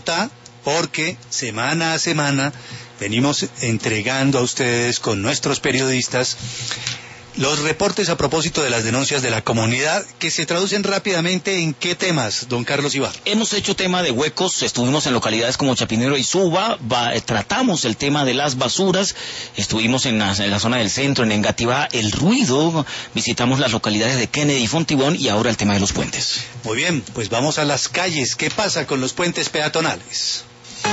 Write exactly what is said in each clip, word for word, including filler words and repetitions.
Bogotá, porque semana a semana venimos entregando a ustedes con nuestros periodistas los reportes a propósito de las denuncias de la comunidad, que se traducen rápidamente en qué temas, don Carlos Ibar. Hemos hecho tema de huecos, estuvimos en localidades como Chapinero y Suba, va, eh, tratamos el tema de las basuras, estuvimos en la, en la zona del centro, en Engativá, el ruido, visitamos las localidades de Kennedy y Fontibón, y ahora el tema de los puentes. Muy bien, pues vamos a las calles. ¿Qué pasa con los puentes peatonales?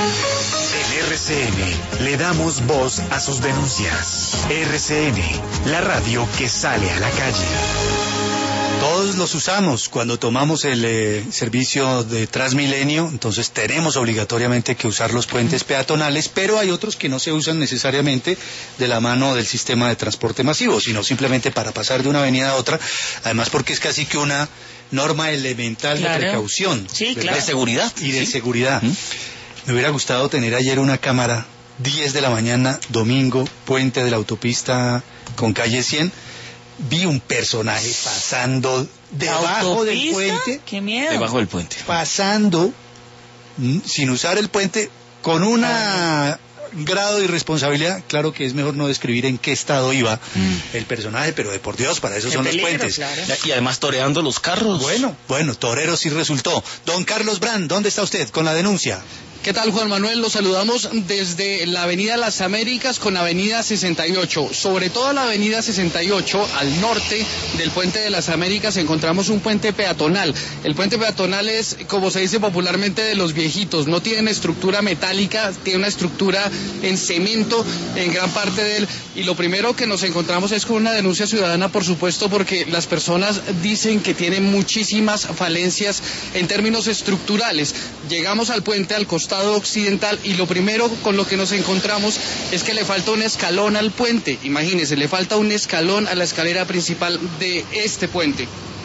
En R C N le damos voz a sus denuncias. R C N, la radio que sale a la calle. Todos los usamos cuando tomamos el eh, servicio de Transmilenio, entonces tenemos obligatoriamente que usar los puentes peatonales, pero hay otros que no se usan necesariamente de la mano del sistema de transporte masivo, sino simplemente para pasar de una avenida a otra, además porque es casi que una norma elemental Claro. de precaución, Sí, ¿verdad? claro. De seguridad. Y de Sí. seguridad. ¿Mm? Me hubiera gustado tener ayer una cámara, diez de la mañana, domingo, puente de la autopista con calle cien. Vi un personaje pasando debajo del ¿Autopista? puente, ¡Qué miedo! Debajo del puente. pasando mm, sin usar el puente, con un grado de irresponsabilidad. Claro que es mejor no describir en qué estado iba Mm. el personaje, pero de por Dios, para eso Qué son peligro, los puentes. claro. Y además toreando los carros. Bueno, bueno, torero sí resultó. Don Carlos Brand, ¿dónde está usted con la denuncia? ¿Qué tal, Juan Manuel? Los saludamos desde la avenida Las Américas con avenida sesenta y ocho. Sobre todo la avenida sesenta y ocho, al norte del puente de Las Américas, encontramos un puente peatonal. El puente peatonal es, como se dice popularmente, de los viejitos. No tiene estructura metálica, tiene una estructura en cemento en gran parte de él. Y lo primero que nos encontramos es con una denuncia ciudadana, por supuesto, porque las personas dicen que tienen muchísimas falencias en términos estructurales. Llegamos al puente, al costado occidental, y lo primero con lo que nos encontramos es que le falta un escalón al puente. Imagínense, le falta un escalón a la escalera principal de este puente.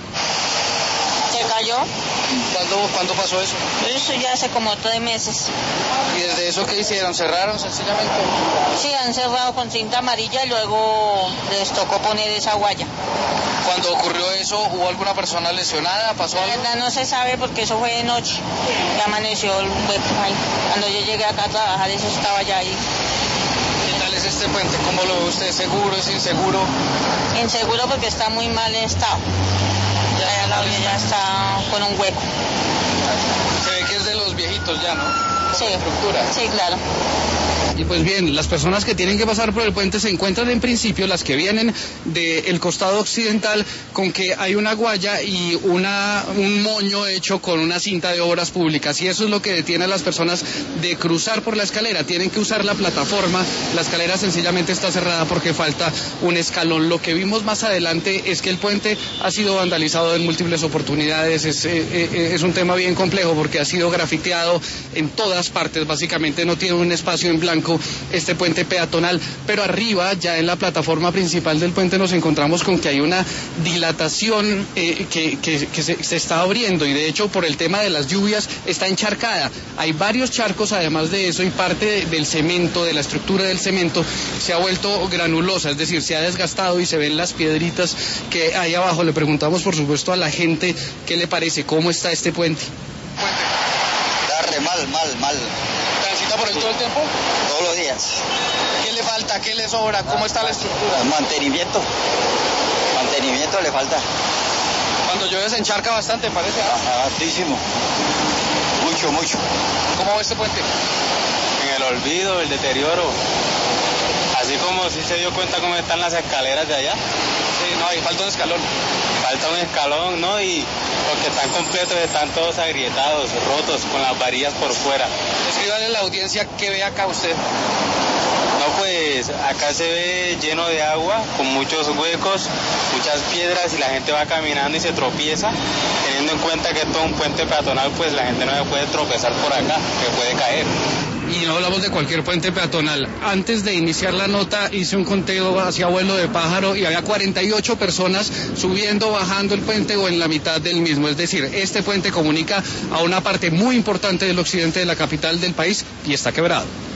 Se cayó. ¿Cuándo, ¿cuándo pasó eso? Eso ya hace como tres meses. ¿Y desde eso qué hicieron? ¿Cerraron sencillamente? Sí, han cerrado con cinta amarilla y luego les tocó poner esa guaya. Cuando ocurrió eso, ¿hubo alguna persona lesionada? ¿Pasó La algo? verdad no se sabe porque eso fue de noche. Ya amaneció el hueco ahí. Cuando yo llegué acá a trabajar, eso estaba ya ahí. ¿Qué tal es este puente? ¿Cómo lo ve usted? ¿Seguro? ¿Es inseguro? Inseguro porque está muy mal estado. Ya la orilla ya está con un hueco. Se ve que es de los viejitos ya, ¿no? Sí, Estructura. sí, claro. Y pues bien, las personas que tienen que pasar por el puente se encuentran en principio, las que vienen del costado occidental, con que hay una guaya y una, un moño hecho con una cinta de obras públicas, y eso es lo que detiene a las personas de cruzar por la escalera. Tienen que usar la plataforma, la escalera sencillamente está cerrada porque falta un escalón. Lo que vimos más adelante es que el puente ha sido vandalizado en múltiples oportunidades. Es, eh, eh, es un tema bien complejo porque ha sido grafiteado en todas partes, básicamente no tiene un espacio en blanco este puente peatonal, pero arriba, ya en la plataforma principal del puente, nos encontramos con que hay una dilatación eh, que, que, que se, se está abriendo, y de hecho por el tema de las lluvias está encharcada. Hay varios charcos además de eso, y parte de, del cemento, de la estructura del cemento, se ha vuelto granulosa, es decir, se ha desgastado y se ven las piedritas que hay abajo. Le preguntamos por supuesto a la gente qué le parece, cómo está este puente. Está re mal, mal, mal. ¿Transita por él todo el tiempo? Todos los días. ¿Qué le falta? ¿Qué le sobra? ¿Cómo está la estructura? Mantenimiento. Mantenimiento le falta. Cuando llueve se encharca bastante, parece. ¿Ah? Altísimo. Mucho, mucho. ¿Cómo va este puente? En el olvido, el deterioro. Así como si se dio cuenta cómo están las escaleras de allá. Sí, no, hay falta un escalón. Falta un escalón, ¿no? Y los que están completos están todos agrietados, rotos, con las varillas por fuera. Escríbale a la audiencia que ve acá usted. No, pues acá se ve lleno de agua, con muchos huecos, muchas piedras, y la gente va caminando y se tropieza. Teniendo en cuenta que esto es un puente peatonal, pues la gente no se puede tropezar por acá, que puede caer. Y no hablamos de cualquier puente peatonal. Antes de iniciar la nota hice un conteo hacia vuelo de pájaro y había cuarenta y ocho personas subiendo, bajando el puente o en la mitad del mismo. Es decir, este puente comunica a una parte muy importante del occidente de la capital del país y está quebrado.